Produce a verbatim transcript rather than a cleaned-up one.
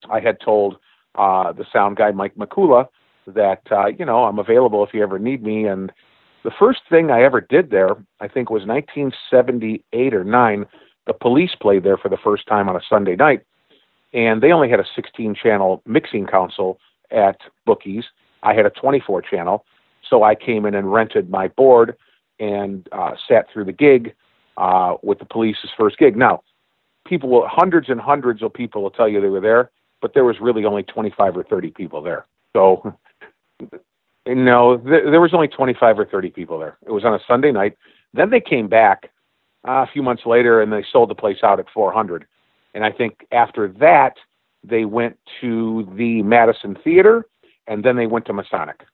I had told uh, the sound guy, Mike McCula, that, uh, you know, I'm available if you ever need me. And the first thing I ever did there, I think was nineteen seventy-eight or nine, the Police played there for the first time on a Sunday night. And they only had a sixteen channel mixing console at Bookies. I had a twenty-four channel. So I came in and rented my board and uh, sat through the gig uh, with the Police's first gig. Now, people will, hundreds and hundreds of people will tell you they were there, but there was really only twenty-five or thirty people there. So, no, th- there was only twenty-five or thirty people there. It was on a Sunday night. Then they came back uh, a few months later and they sold the place out at four hundred. And I think after that, they went to the Madison Theater and then they went to Masonic.